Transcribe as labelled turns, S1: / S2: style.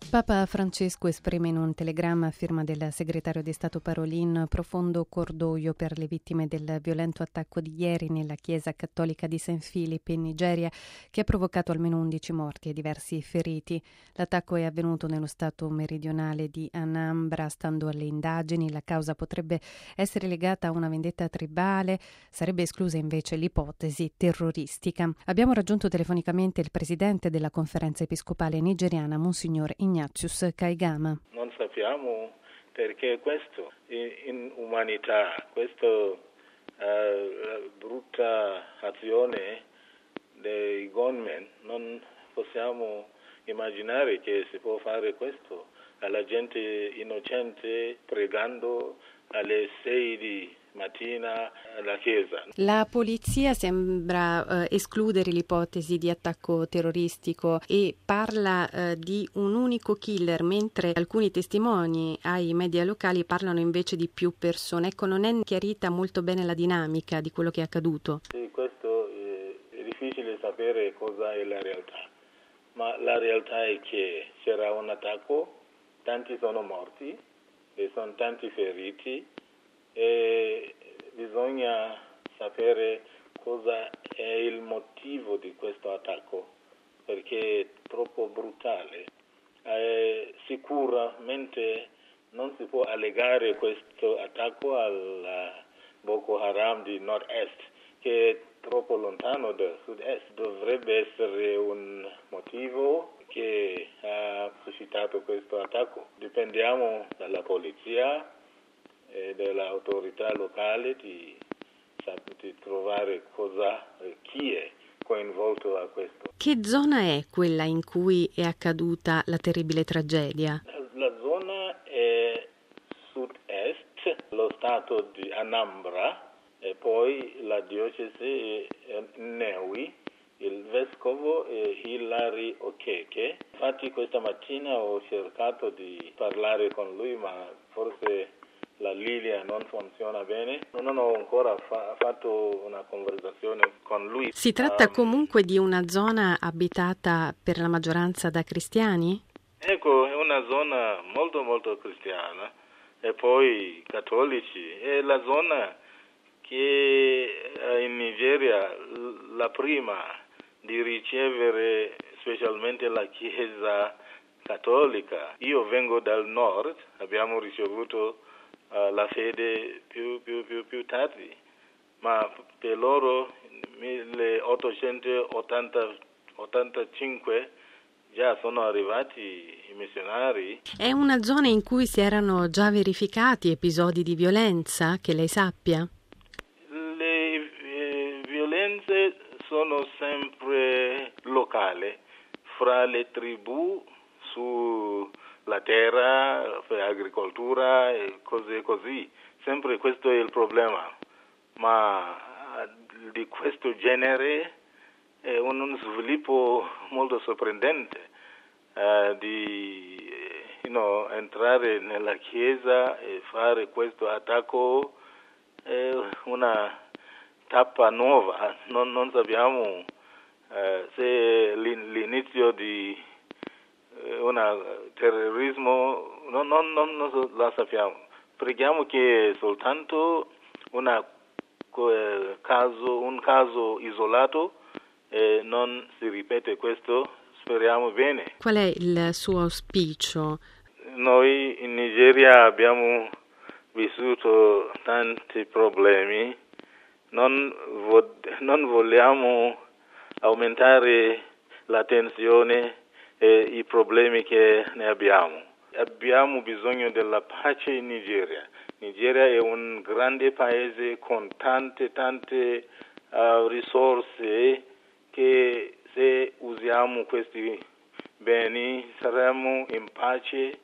S1: Papa Francesco esprime in un telegramma a firma del segretario di Stato Parolin profondo cordoglio per le vittime del violento attacco di ieri nella chiesa cattolica di St. Philip in Nigeria, che ha provocato almeno 11 morti e diversi feriti. L'attacco è avvenuto nello stato meridionale di Anambra. Stando alle indagini, la causa potrebbe essere legata a una vendetta tribale, sarebbe esclusa invece l'ipotesi terroristica. Abbiamo raggiunto telefonicamente il presidente della conferenza episcopale nigeriana, Monsignor Ignatius Kaigama.
S2: Non sappiamo perché questo, in umanità, questa brutta azione dei gunmen, non possiamo immaginare che si può fare questo alla gente innocente pregando alle 6 di mattina alla chiesa.
S1: La polizia sembra escludere l'ipotesi di attacco terroristico e parla di un unico killer, mentre alcuni testimoni ai media locali parlano invece di più persone. Ecco, non è chiarita molto bene la dinamica di quello che è accaduto.
S2: Sì, questo è difficile sapere cosa è la realtà, ma la realtà è che c'era un attacco, tanti sono morti e sono tanti feriti e bisogna sapere cosa è il motivo di questo attacco, perché è troppo brutale. Sicuramente non si può allegare questo attacco al Boko Haram di nord-est, che è troppo lontano da sud-est. Dovrebbe essere un motivo che ha suscitato questo attacco. Dipendiamo dalla polizia e dalle autorità locali di trovare chi è coinvolto a questo.
S1: Che zona è quella in cui è accaduta la terribile tragedia?
S2: La zona è sud-est, lo stato di Anambra, e poi la diocesi è Nnewi. Il vescovo è Hilary Okeke. Infatti questa mattina ho cercato di parlare con lui, ma forse la linea non funziona bene. Non ho ancora fatto una conversazione con lui.
S1: Si tratta comunque di una zona abitata per la maggioranza da cristiani?
S2: Ecco, è una zona molto molto cristiana e poi cattolici. È la zona che in Nigeria la prima di ricevere specialmente la Chiesa cattolica. Io vengo dal nord, abbiamo ricevuto la fede più tardi, ma per loro nel 1885 già sono arrivati i missionari.
S1: È una zona in cui si erano già verificati episodi di violenza, che lei sappia?
S2: Le violenze sono sempre locali, fra le tribù sulla terra, per agricoltura e cose così. Sempre questo è il problema. Ma di questo genere è uno sviluppo molto sorprendente di entrare nella chiesa e fare questo attacco. È una tappa nuova, non sappiamo se l'inizio di un terrorismo, non la sappiamo. Preghiamo che soltanto un caso isolato e non si ripete questo, speriamo bene.
S1: Qual è il suo auspicio?
S2: Noi in Nigeria abbiamo vissuto tanti problemi, non vogliamo aumentare la tensione e i problemi che ne abbiamo. Abbiamo bisogno della pace in Nigeria. Nigeria è un grande paese con tante risorse che se usiamo questi beni saremo in pace